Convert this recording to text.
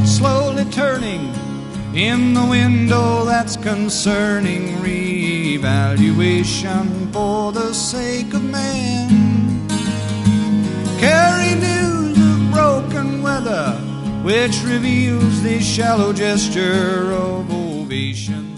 slowly turning in the window that's concerning revaluation for the sake of man. Carry news of broken weather, which reveals the shallow gesture of ovation.